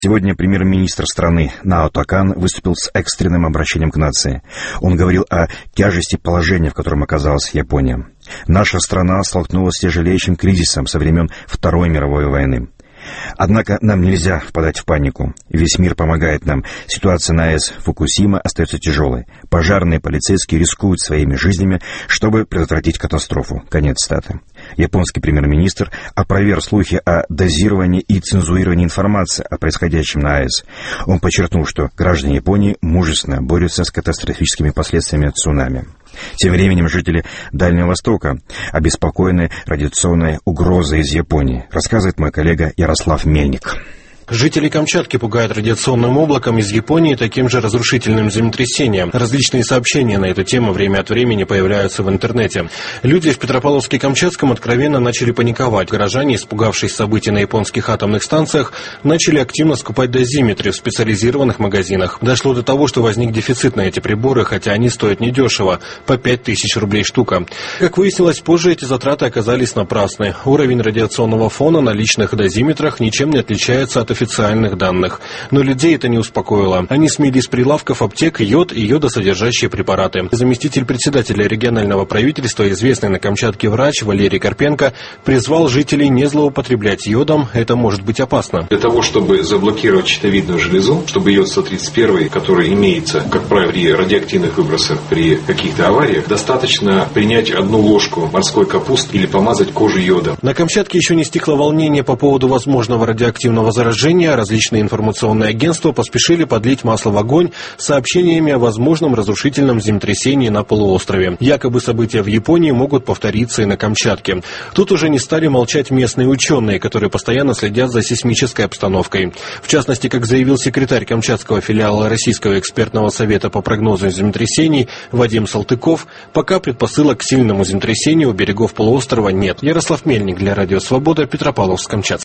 Сегодня премьер-министр страны Наото Кан выступил с экстренным обращением к нации. Он говорил о тяжести положения, в котором оказалась Япония. Наша страна столкнулась с тяжелейшим кризисом со времен Второй мировой войны. Однако нам нельзя впадать в панику. Весь мир помогает нам. Ситуация на АЭС Фукусима остается тяжелой. Пожарные и полицейские рискуют своими жизнями, чтобы предотвратить катастрофу. Конец цитаты. Японский премьер-министр опроверг слухи о дозировании и цензурировании информации о происходящем на АЭС. Он подчеркнул, что граждане Японии мужественно борются с катастрофическими последствиями цунами. Тем временем жители Дальнего Востока обеспокоены радиационной угрозой из Японии, рассказывает мой коллега Ярослав Мельник. Жители Камчатки пугают радиационным облаком из Японии таким же разрушительным землетрясением. Различные сообщения на эту тему время от времени появляются в интернете. Люди в Петропавловске-Камчатском откровенно начали паниковать. Горожане, испугавшись событий на японских атомных станциях, начали активно скупать дозиметры в специализированных магазинах. Дошло до того, что возник дефицит на эти приборы, хотя они стоят недешево, по 5000 рублей штука. Как выяснилось, позже эти затраты оказались напрасны. Уровень радиационного фона на личных дозиметрах ничем не отличается от официальных данных. Но людей это не успокоило. Они смели с прилавков аптек йод и йодосодержащие препараты. Заместитель председателя регионального правительства, известный на Камчатке врач Валерий Карпенко, призвал жителей не злоупотреблять йодом. Это может быть опасно. Для того, чтобы заблокировать щитовидную железу, чтобы йод-131, который имеется, как правило, при радиоактивных выбросах, при каких-то авариях, достаточно принять 1 ложку морской капусты или помазать кожу йодом. На Камчатке еще не стихло волнение по поводу возможного радиоактивного заражения. Различные информационные агентства поспешили подлить масло в огонь сообщениями о возможном разрушительном землетрясении на полуострове. Якобы события в Японии могут повториться и на Камчатке. Тут уже не стали молчать местные ученые, которые постоянно следят за сейсмической обстановкой. В частности, как заявил секретарь Камчатского филиала Российского экспертного совета по прогнозу землетрясений Вадим Салтыков, пока предпосылок к сильному землетрясению у берегов полуострова нет. Ярослав Мельник для Радио Свобода, Петропавловск-Камчатский.